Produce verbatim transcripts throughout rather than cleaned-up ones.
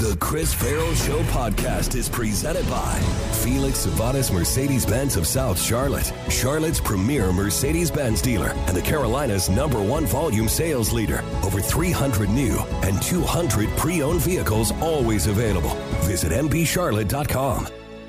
The Chris Farrell Show podcast is presented by Felix Savadas Mercedes-Benz of South Charlotte, Charlotte's premier Mercedes-Benz dealer and the Carolinas' number one volume sales leader. Over three hundred new and two hundred pre-owned vehicles always available. Visit m b charlotte dot com.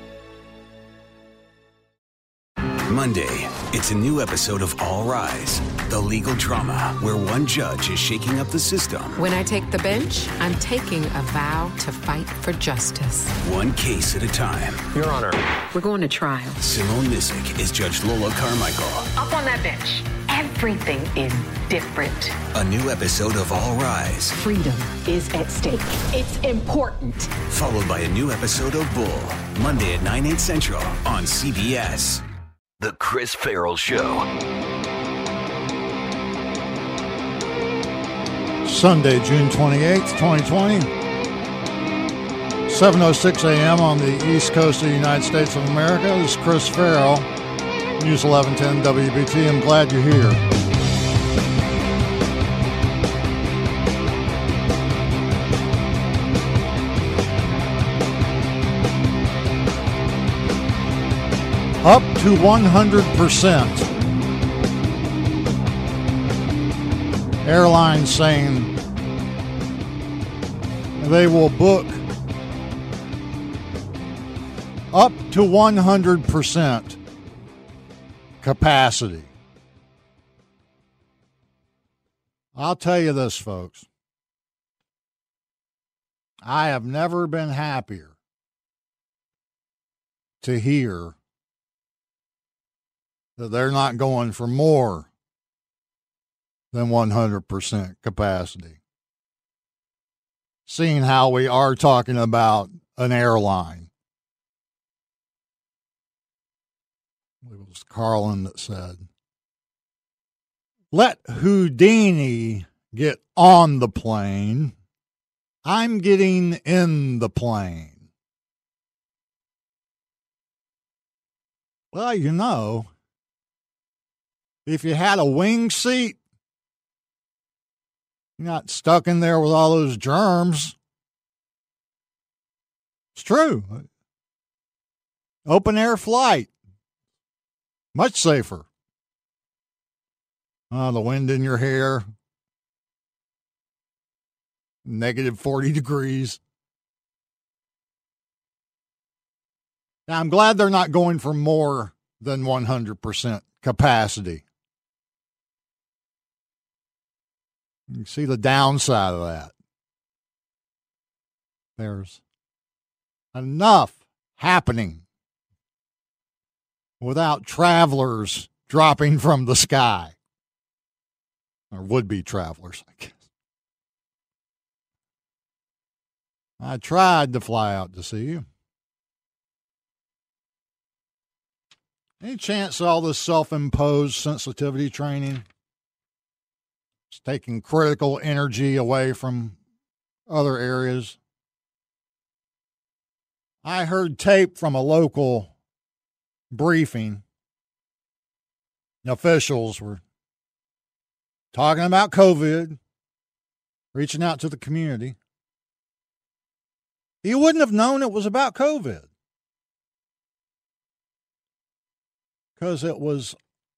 Monday, it's a new episode of All Rise, the legal drama where one judge is shaking up the system. When I take the bench, I'm taking a vow to fight for justice. One case at a time. Your Honor. We're going to trial. Simone Missick is Judge Lola Carmichael. Up on that bench. Everything is different. A new episode of All Rise. Freedom is at stake. It's important. Followed by a new episode of Bull. Monday at nine, eight central on C B S. The Chris Farrell Show. Sunday, June twenty-eighth, twenty twenty. seven oh six a.m. on the east coast of the United States of America. This is Chris Farrell, News eleven ten W B T. I'm glad you're here. Up to one hundred percent. Airlines saying they will book up to one hundred percent capacity. I'll tell you this, folks. I have never been happier to hear that they're not going for more than one hundred percent capacity. Seeing how we are talking about an airline. It was Carlin that said, let Houdini get on the plane. I'm getting in the plane. Well, you know, if you had a wing seat, you're not stuck in there with all those germs. It's true. Open air flight. Much safer. Oh, the wind in your hair. Negative forty degrees. Now, I'm glad they're not going for more than one hundred percent capacity. You can see the downside of that. There's enough happening without travelers dropping from the sky. Or would-be travelers, I guess. I tried to fly out to see you. Any chance all this self-imposed sensitivity training is taking critical energy away from other areas? I heard tape from a local briefing. Officials were talking about COVID, reaching out to the community. You wouldn't have known it was about COVID, because it was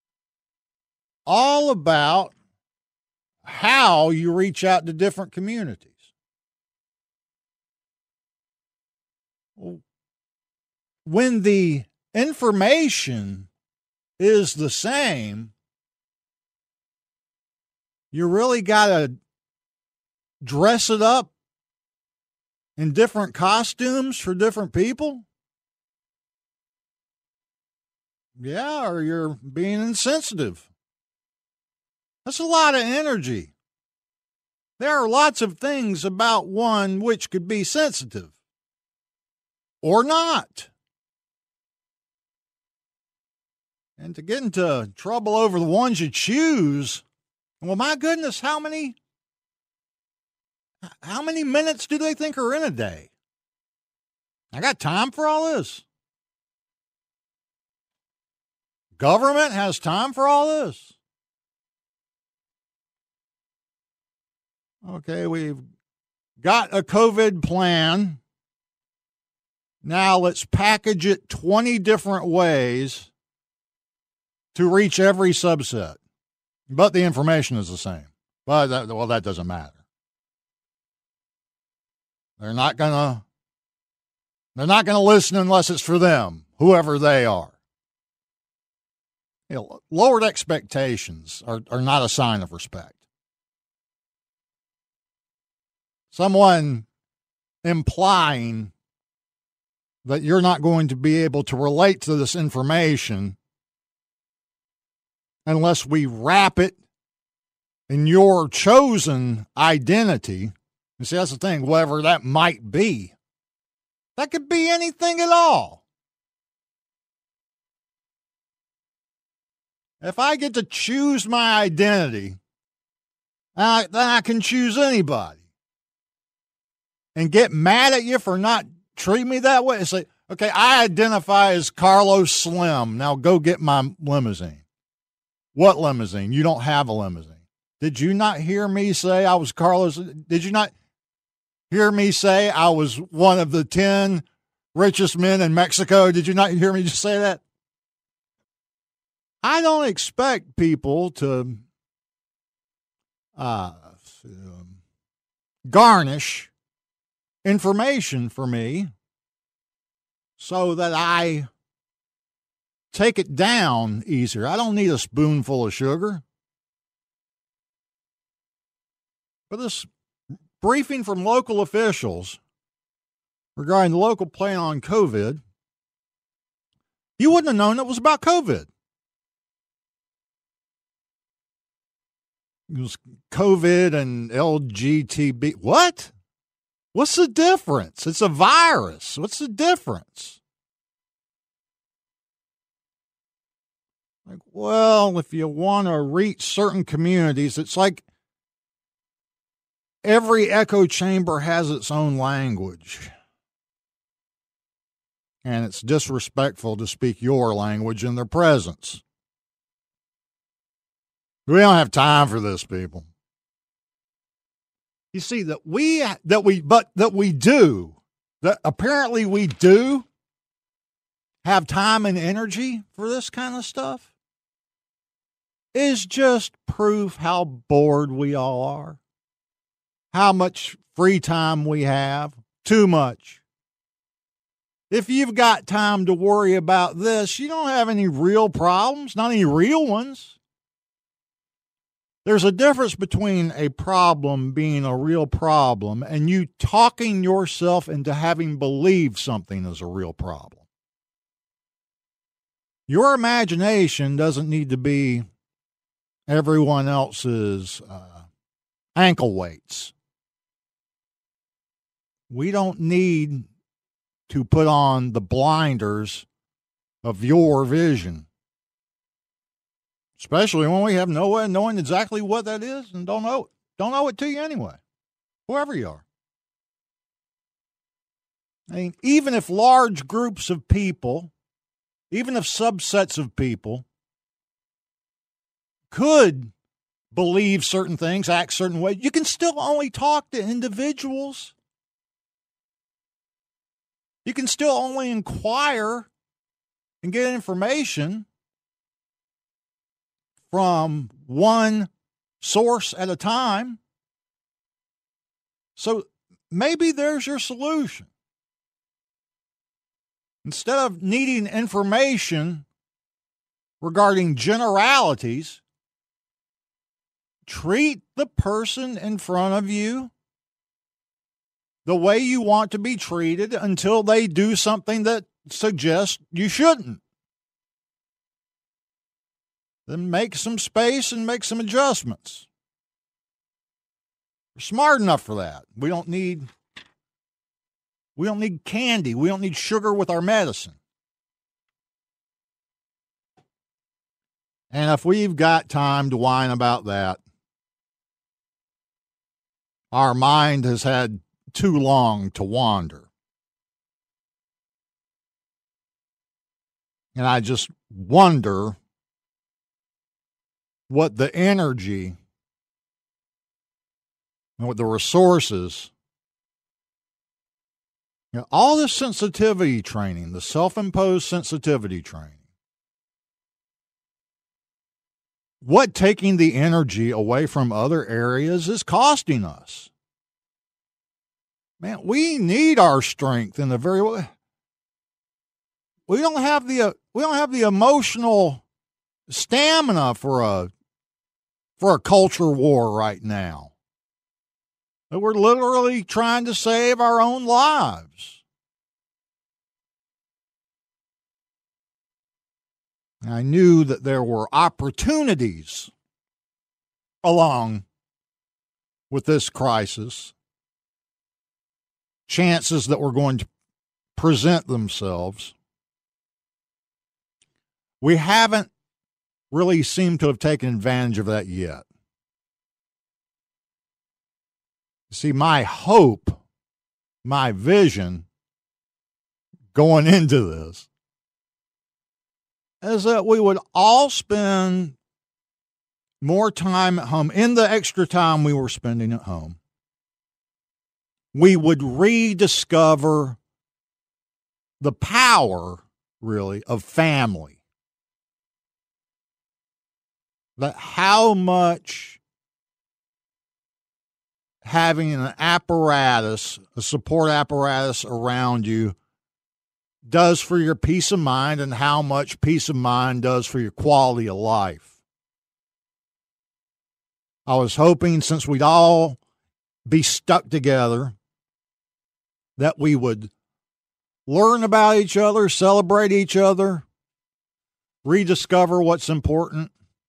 all about how you reach out to different communities. When the information is the same, you really got to dress it up in different costumes for different people? Yeah, or you're being insensitive. That's a lot of energy. There are lots of things about one which could be sensitive or not. And to get into trouble over the ones you choose, well, my goodness, how many how many minutes do they think are in a day? I got time for all this. Government has time for all this. Okay, we've got a COVID plan. Now let's package it twenty different ways to reach every subset. But the information is the same. But, that, well, that doesn't matter. They're not going to they're not going to listen unless it's for them, whoever they are. You know, lowered expectations are, are not a sign of respect. Someone implying that you're not going to be able to relate to this information unless we wrap it in your chosen identity. You see, that's the thing, whatever that might be. That could be anything at all. If I get to choose my identity, I, then I can choose anybody. And get mad at you for not treating me that way. It's like, okay, I identify as Carlos Slim. Now go get my limousine. What limousine? You don't have a limousine. Did you not hear me say I was Carlos? Did you not hear me say I was one of the ten richest men in Mexico? Did you not hear me just say that? I don't expect people to uh, um, garnish information for me so that I take it down easier. I don't need a spoonful of sugar. But this briefing from local officials regarding the local plan on COVID, you wouldn't have known it was about COVID. It was COVID and L G B T. What? What's the difference? It's a virus. What's the difference? Like, well, if you want to reach certain communities, it's like every echo chamber has its own language. And it's disrespectful to speak your language in their presence. We don't have time for this, people. You see, that we, that we, but that we do, that apparently we do have time and energy for this kind of stuff is just proof how bored we all are. How much free time we have. Too much. If you've got time to worry about this, you don't have any real problems, not any real ones. There's a difference between a problem being a real problem and you talking yourself into having believed something is a real problem. Your imagination doesn't need to be everyone else's uh, ankle weights. We don't need to put on the blinders of your vision. Especially when we have no way of knowing exactly what that is and don't know, don't know it to you anyway, whoever you are. I mean, even if large groups of people, even if subsets of people could believe certain things, act certain ways, you can still only talk to individuals. You can still only inquire and get information from one source at a time. So maybe there's your solution. Instead of needing information regarding generalities, treat the person in front of you the way you want to be treated until they do something that suggests you shouldn't. Then make some space and make some adjustments. We're smart enough for that. We don't need we don't need candy. We don't need sugar with our medicine. And if we've got time to whine about that, our mind has had too long to wander. And I just wonder what the energy and what the resources You know, all this sensitivity training, the self-imposed sensitivity training, what taking the energy away from other areas is costing us. Man, we need our strength in the very way. We don't have the uh, we don't have the emotional stamina for a for a culture war right now. We're literally trying to save our own lives. I knew that there were opportunities along with this crisis, chances that were going to present themselves. We haven't really seemed to have taken advantage of that yet. See, my hope, my vision going into this is that we would all spend more time at home. In the extra time we were spending at home, we would rediscover the power, really, of family. That how much having an apparatus, a support apparatus around you does for your peace of mind, and how much peace of mind does for your quality of life. I was hoping, since we'd all be stuck together, that we would learn about each other, celebrate each other, rediscover what's important,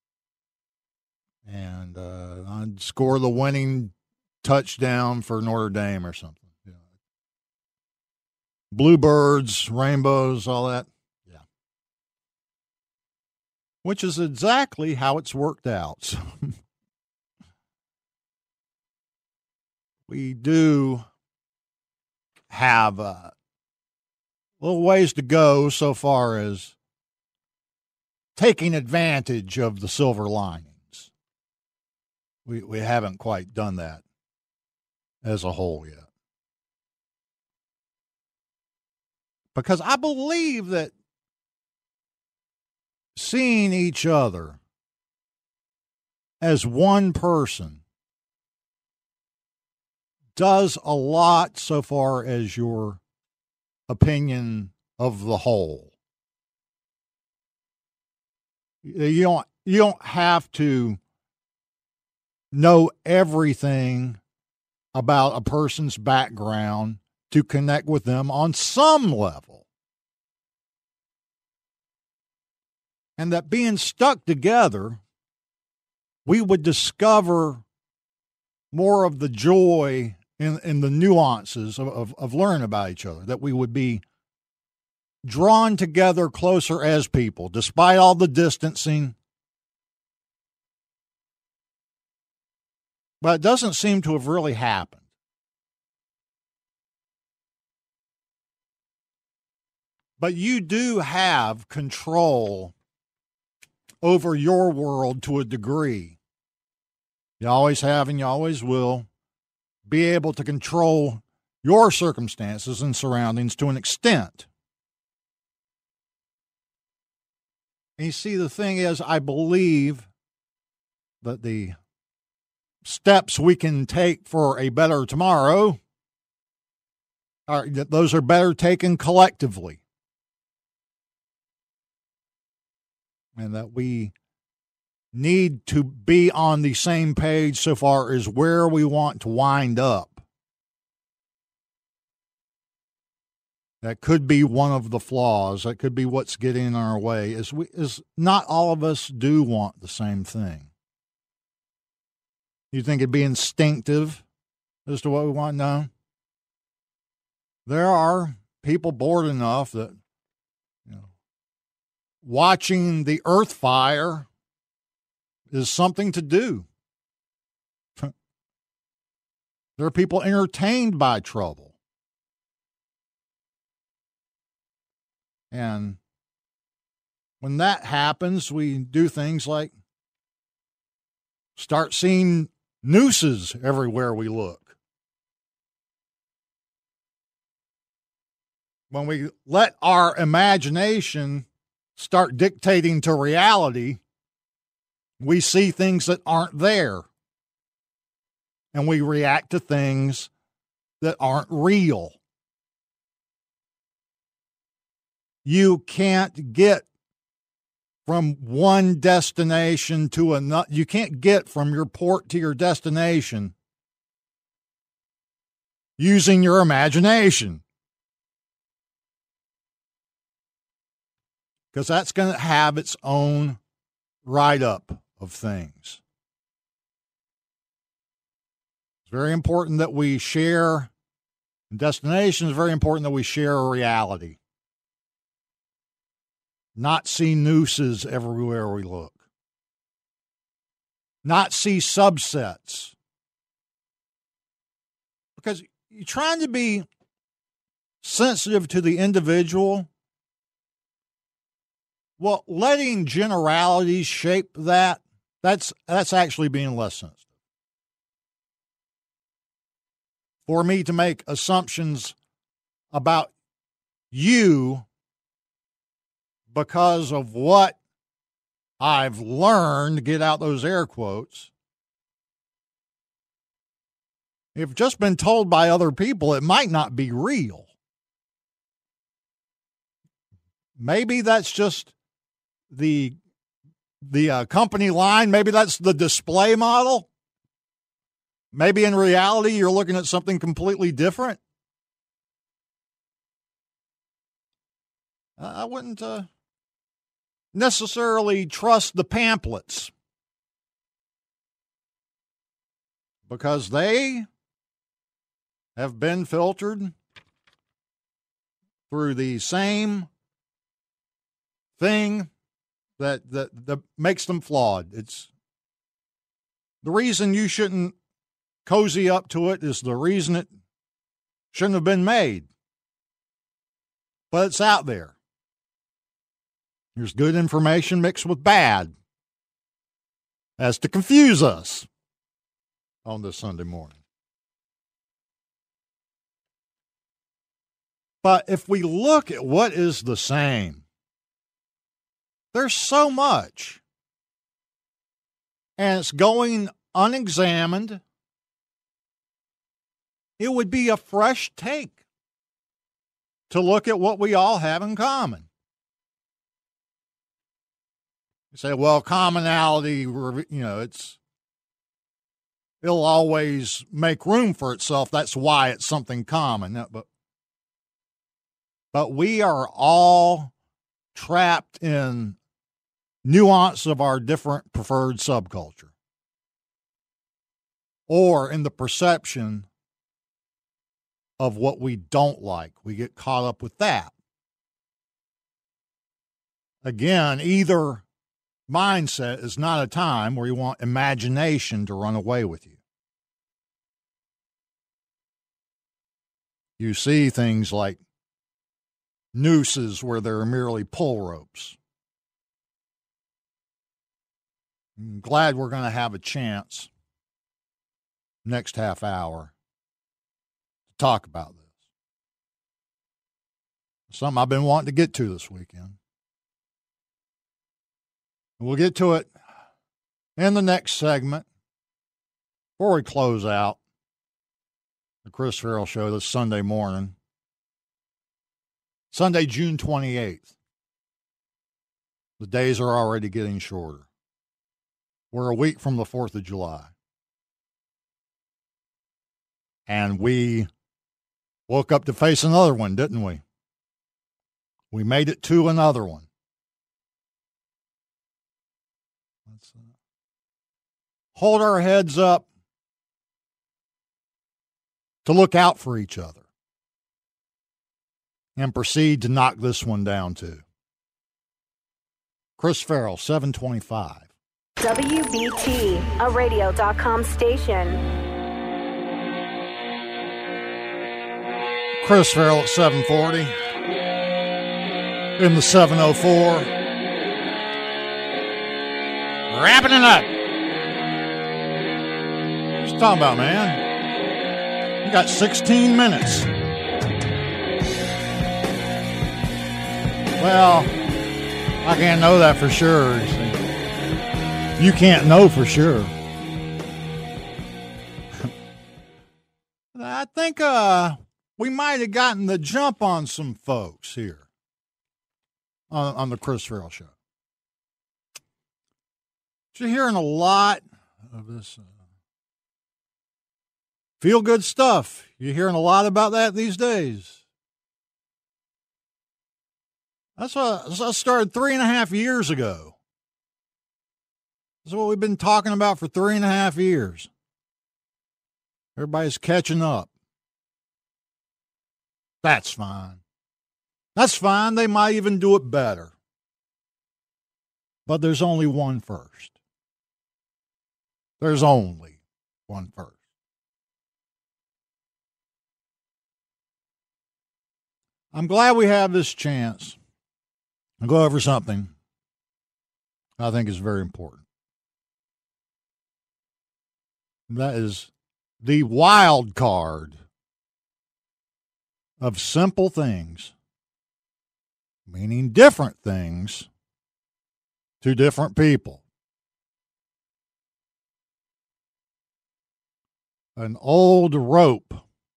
and uh, I'd score the winning touchdown for Notre Dame or something. Yeah. Bluebirds, rainbows, all that. Yeah. Which is exactly how it's worked out. So we do have a little ways to go so far as taking advantage of the silver linings. We we haven't quite done that as a whole yet. Because I believe that seeing each other as one person does a lot so far as your opinion of the whole. You don't, you don't have to know everything about a person's background to connect with them on some level. And that being stuck together, we would discover more of the joy in, in the nuances of, of, of learning about each other, that we would be drawn together closer as people, despite all the distancing. But it doesn't seem to have really happened. But you do have control over your world to a degree. You always have and you always will be able to control your circumstances and surroundings to an extent. And you see, the thing is, I believe that the steps we can take for a better tomorrow are, that those are better taken collectively. And that we need to be on the same page so far as where we want to wind up. That could be one of the flaws. That could be what's getting in our way. Is we is not all of us do want the same thing. You think it'd be instinctive as to what we want? No. There are people bored enough that, you know, watching the earth fire is something to do. There are people entertained by trouble. And when that happens, we do things like start seeing nooses everywhere we look. when we let our imagination start dictating to reality, we see things that aren't there. And we react to things that aren't real. You can't get from one destination to another. You can't get from your port to your destination using your imagination. Because that's going to have its own write-up of things. It's very important that we share destination. It's very important that we share a reality. Not see nooses everywhere we look. Not see subsets. Because you're trying to be sensitive to the individual. Well, letting generalities shape that, that's that's actually being less sensitive. For me to make assumptions about you because of what I've learned, get out those air quotes, if just been told by other people, it might not be real. Maybe that's just the the uh, company line. Maybe that's the display model. Maybe in reality, you're looking at something completely different. I wouldn't uh, necessarily trust the pamphlets because they have been filtered through the same thing that, that, that makes them flawed. It's the reason you shouldn't cozy up to it is the reason it shouldn't have been made. But it's out there. There's good information mixed with bad as to confuse us on this Sunday morning. But if we look at what is the same, there's so much. And it's going unexamined. It would be a fresh take to look at what we all have in common. You say, well, commonality, you know, it's it'll always make room for itself. That's why it's something common. No, but, but we are all trapped in nuance of our different preferred subculture or in the perception of what we don't like. We get caught up with that. Again, either mindset is not a time where you want imagination to run away with you. You see things like nooses where they're merely pull ropes. I'm glad we're going to have a chance next half hour talk about this. Something I've been wanting to get to this weekend. We'll get to it in the next segment. Before we close out the Chris Farrell Show this Sunday morning, Sunday, June twenty-eighth. The days are already getting shorter. We're a week from the fourth of July. And we woke up to face another one, didn't we? We made it to another one. Let's uh, hold our heads up to look out for each other and proceed to knock this one down too. Chris Farrell, seven twenty-five. W B T, a radio dot com station. Chris Farrell at seven forty. In the seven oh four. Wrapping it up. What you talking about, man? You got sixteen minutes. Well, I can't know that for sure. You can't know for sure. I think uh, we might have gotten the jump on some folks here on, on the Chris Farrell Show. You're hearing a lot of this uh, feel-good stuff. You're hearing a lot about that these days. That's what I started three and a half years ago. That's what we've been talking about for three and a half years. Everybody's catching up. That's fine. That's fine. They might even do it better. But there's only one first. There's only one first. I'm glad we have this chance to go over something I think is very important. That is the wild card of simple things, meaning different things to different people. An old rope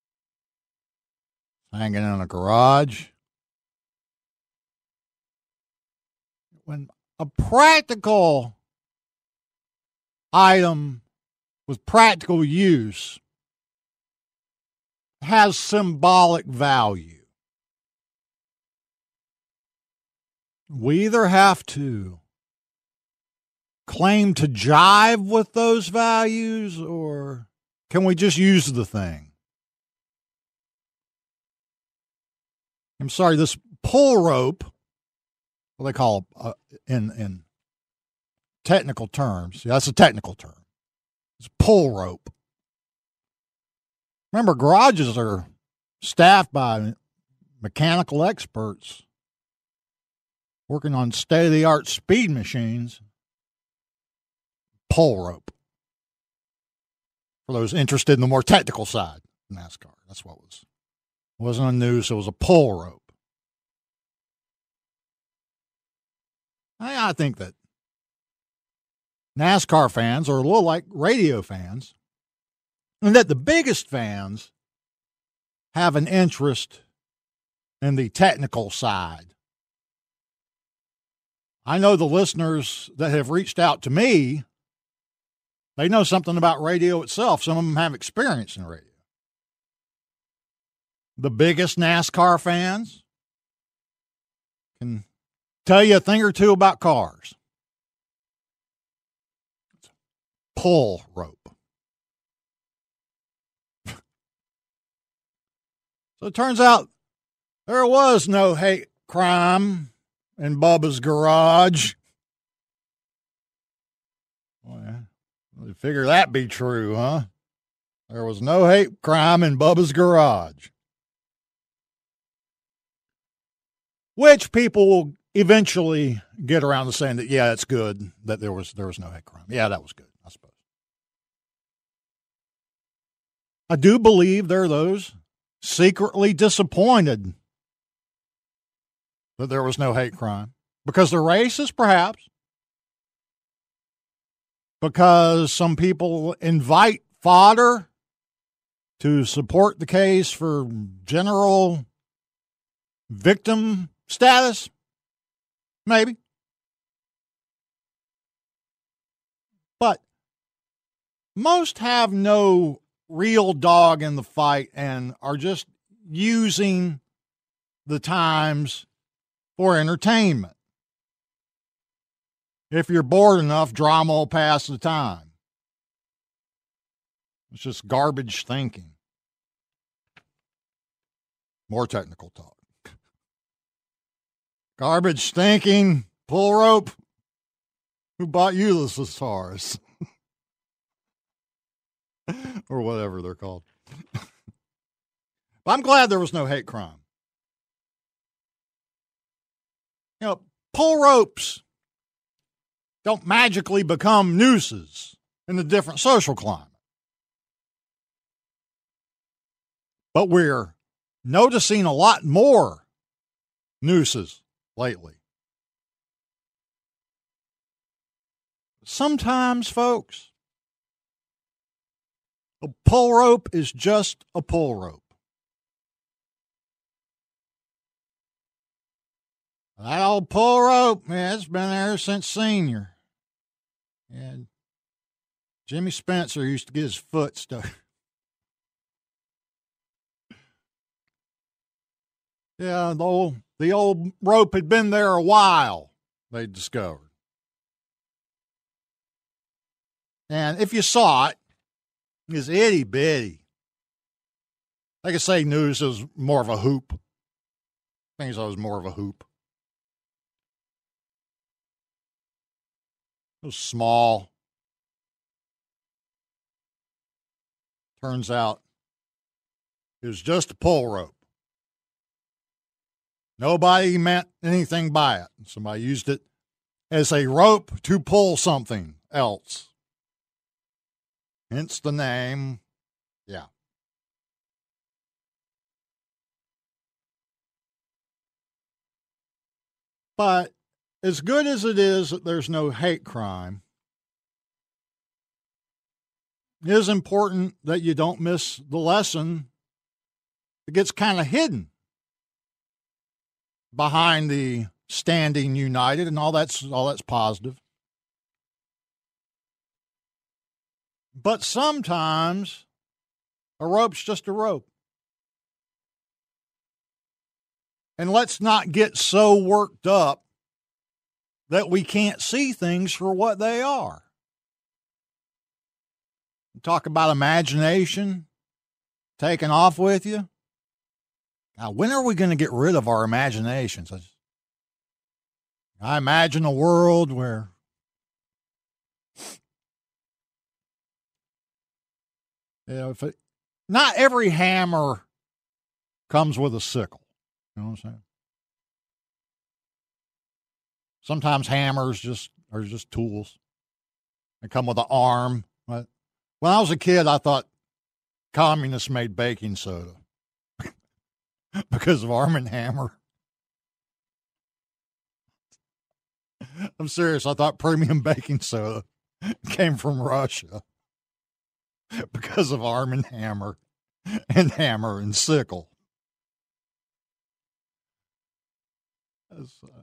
hanging in a garage. When a practical item with practical use has symbolic value, we either have to claim to jive with those values, or can we just use the thing? I'm sorry, this pull rope, what they call uh, in in technical terms, yeah, that's a technical term. It's pull rope. Remember, garages are staffed by mechanical experts working on state-of-the-art speed machines. Pull rope. For those interested in the more technical side of NASCAR, that's what it was. It wasn't a noose, it was a pull rope. I, I think that NASCAR fans are a little like radio fans, and that the biggest fans have an interest in the technical side. I know the listeners that have reached out to me, they know something about radio itself. Some of them have experience in radio. The biggest NASCAR fans can tell you a thing or two about cars. Pull rope. So it turns out there was no hate crime in Bubba's garage. Well, you figure that be true, huh? There was no hate crime in Bubba's garage. Which people will eventually get around to saying that, yeah, it's good that there was there was no hate crime. Yeah, that was good, I suppose. I do believe there are those secretly disappointed that there was no hate crime because they're racist, perhaps. Because some people invite fodder to support the case for general victim status. Maybe. But most have no real dog in the fight and are just using the times for entertainment. If you're bored enough, drama will pass the time. It's just garbage thinking. More technical talk. Garbage thinking, pull rope. Who bought you the thesaurus? Or whatever they're called. I'm glad there was no hate crime. You know, pull ropes don't magically become nooses in a different social climate. But we're noticing a lot more nooses lately. Sometimes, folks, a pull rope is just a pull rope. That old pull rope, man, it's been there since senior. And Jimmy Spencer used to get his foot stuck. Yeah, the old, the old rope had been there a while, they discovered. And if you saw it, it's itty bitty. Like I say, news is more of a hoop. I think it was more of a hoop. It was small. Turns out it was just a pull rope. Nobody meant anything by it. Somebody used it as a rope to pull something else. Hence the name. Yeah. But as good as it is that there's no hate crime, it is important that you don't miss the lesson that gets kind of hidden behind the standing united, and all that's all that's positive. But sometimes a rope's just a rope. And let's not get so worked up that we can't see things for what they are. Talk about imagination taking off with you. Now, when are we going to get rid of our imaginations? I, I imagine a world where you know, if it, not every hammer comes with a sickle. You know what I'm saying? Sometimes hammers just are just tools. They come with an arm. But when I was a kid, I thought communists made baking soda because of Arm and Hammer. I'm serious. I thought premium baking soda came from Russia because of Arm and Hammer and Hammer and Sickle. That's, uh,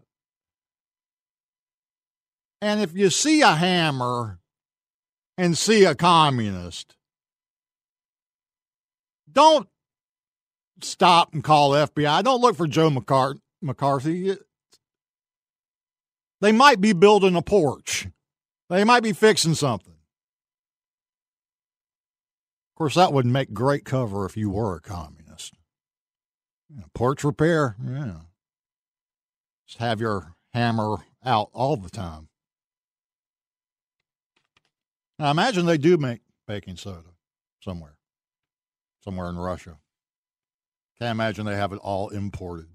and if you see a hammer and see a communist, don't stop and call the F B I. Don't look for Joe McCart- McCarthy. They might be building a porch. They might be fixing something. Of course, that would make great cover if you were a communist. You know, porch repair, yeah. Just have your hammer out all the time. Now, imagine they do make baking soda somewhere, somewhere in Russia. Can't imagine they have it all imported.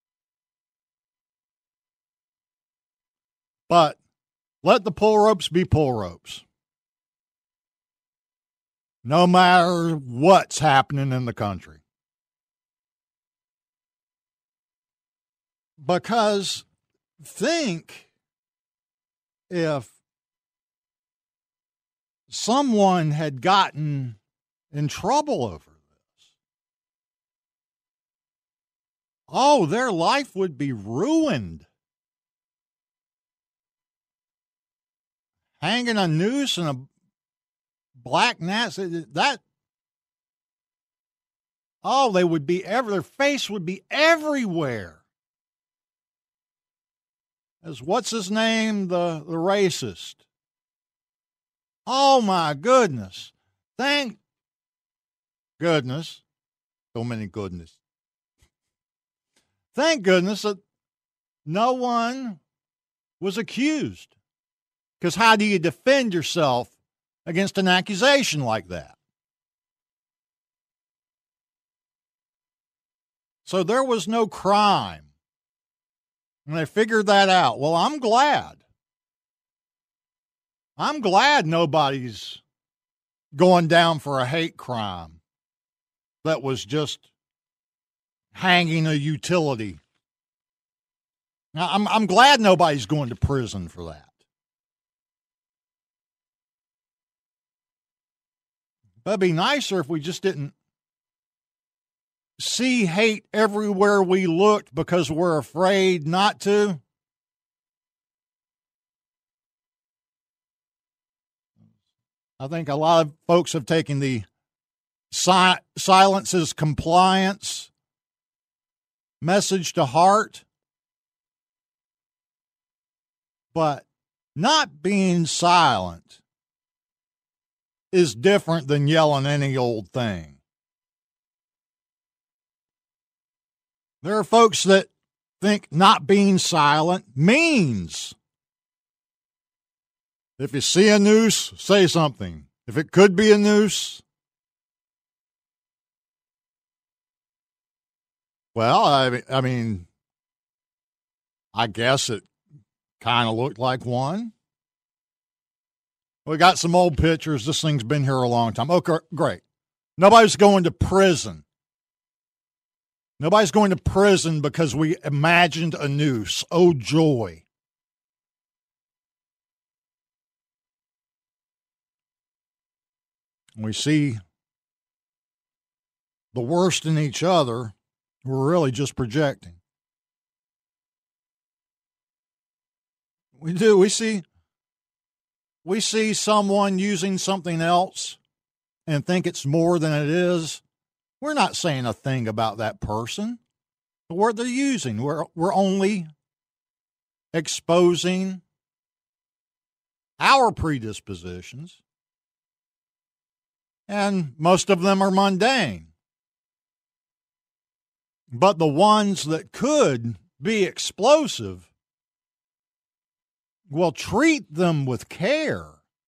But let the pull ropes be pull ropes. No matter what's happening in the country. Because think if someone had gotten in trouble over this, oh, their life would be ruined. Hanging a noose and a black gnat, that, oh, they would be, ever, their face would be everywhere. As what's his name, the, the racist. Oh, my goodness. Thank goodness. So many goodness. Thank goodness that no one was accused. Because how do you defend yourself against an accusation like that? So there was no crime. And they figured that out. Well, I'm glad. I'm glad nobody's going down for a hate crime that was just hanging a utility Now, I'm I'm glad nobody's going to prison for that. But it'd be nicer if we just didn't see hate everywhere we looked because we're afraid not to. I think a lot of folks have taken the si- silence is compliance message to heart. But not being silent is different than yelling any old thing. There are folks that think not being silent means if you see a noose, say something. If it could be a noose, well, I, I mean, I guess it kind of looked like one. We got some old pictures. This thing's been here a long time. Okay, great. Nobody's going to prison. Nobody's going to prison because we imagined a noose. Oh, joy. We see the worst in each other. We're really just projecting. We do. We see we see someone using something else and think it's more than it is. We're not saying a thing about that person. The word they're using. We're we're only exposing our predispositions. And most of them are mundane. But the ones that could be explosive, well, treat them with care.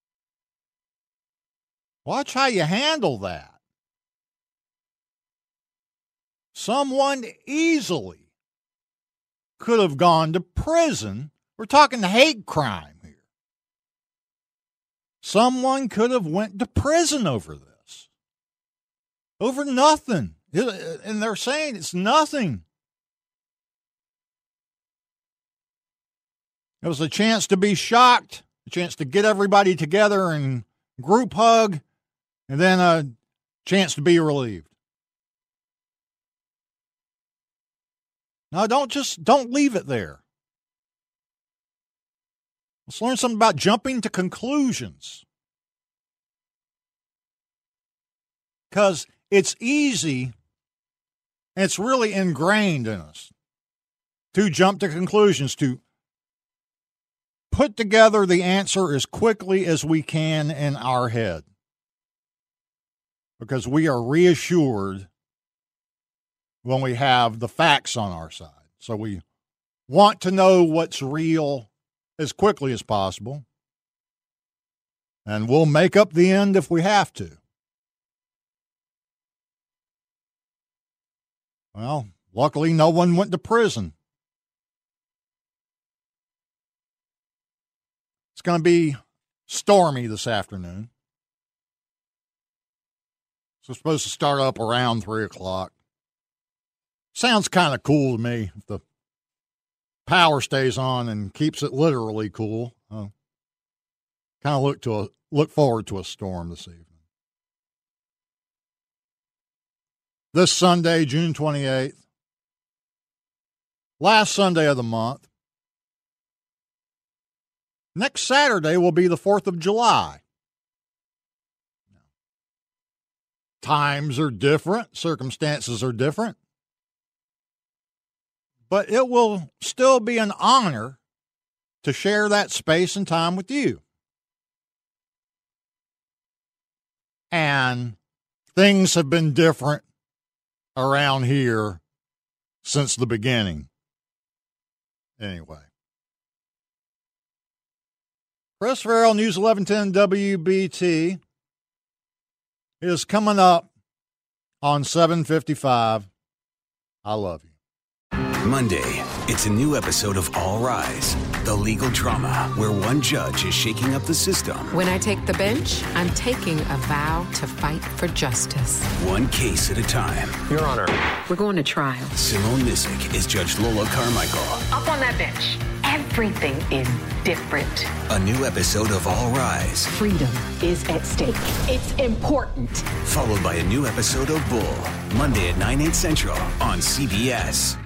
Watch how you handle that. Someone easily could have gone to prison. We're talking hate crime here. Someone could have went to prison over this. Over nothing. And they're saying it's nothing. It was a chance to be shocked, a chance to get everybody together and group hug, and then a chance to be relieved. Now, don't just, don't leave it there. Let's learn something about jumping to conclusions. Because it's easy, and it's really ingrained in us to jump to conclusions, to put together the answer as quickly as we can in our head. Because we are reassured when we have the facts on our side. So we want to know what's real as quickly as possible. And we'll make up the end if we have to. Well, luckily no one went to prison. It's going to be stormy this afternoon. So it's supposed to start up around three o'clock. Sounds kind of cool to me if the power stays on and keeps it literally cool. Uh, kind of look to a look forward to a storm this evening. This Sunday, June twenty-eighth, last Sunday of the month. Next Saturday will be the fourth of July. Times are different, circumstances are different. But it will still be an honor to share that space and time with you. And things have been different around here since the beginning. Anyway. Chris Farrell, News eleven ten W B T, is coming up on seven fifty-five. I love you. Monday, it's a new episode of All Rise, the legal drama where one judge is shaking up the system. When I take the bench, I'm taking a vow to fight for justice. One case at a time. Your Honor. We're going to trial. Simone Missick is Judge Lola Carmichael. Up on that bench. Everything is different. A new episode of All Rise. Freedom is at stake. It's important. Followed by a new episode of Bull. Monday at nine, eight central on C B S.